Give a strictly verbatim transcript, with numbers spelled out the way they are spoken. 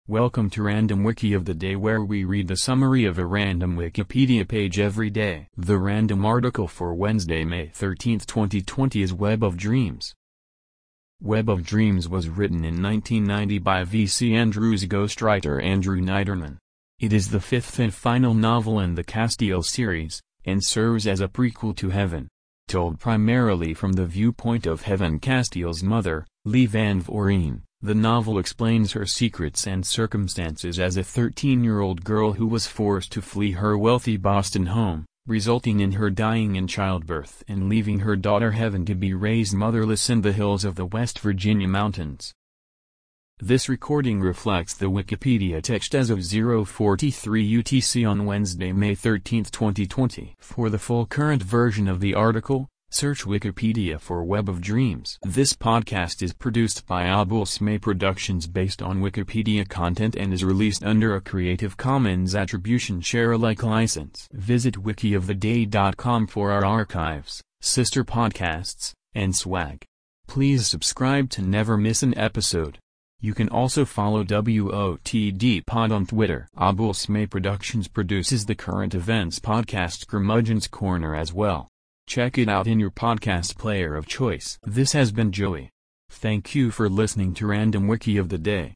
Welcome to Random Wiki of the Day, where we read the summary of a random Wikipedia page every day. The random article for Wednesday, May thirteenth, twenty twenty is Web of Dreams. Web of Dreams was written in nineteen ninety by V C Andrews ghostwriter Andrew Niederman. It is the fifth and final novel in the Castiel series, and serves as a prequel to Heaven. Told primarily from the viewpoint of Heaven Castiel's mother, Lee Van Voorheen, the novel explains her secrets and circumstances as a thirteen-year-old girl who was forced to flee her wealthy Boston home, resulting in her dying in childbirth and leaving her daughter Heaven to be raised motherless in the hills of the West Virginia mountains. This recording reflects the Wikipedia text as of zero forty-three U T C on Wednesday, May thirteenth, twenty twenty. For the full current version of the article, search Wikipedia for Web of Dreams. This podcast is produced by Abul Smay Productions based on Wikipedia content and is released under a Creative Commons Attribution Share Alike license. Visit wiki of the day dot com for our archives, sister podcasts, and swag. Please subscribe to never miss an episode. You can also follow W O T D Pod on Twitter. Abul Smay Productions produces the current events podcast Curmudgeon's Corner as well. Check it out in your podcast player of choice. This has been Joey. Thank you for listening to Random Wiki of the Day.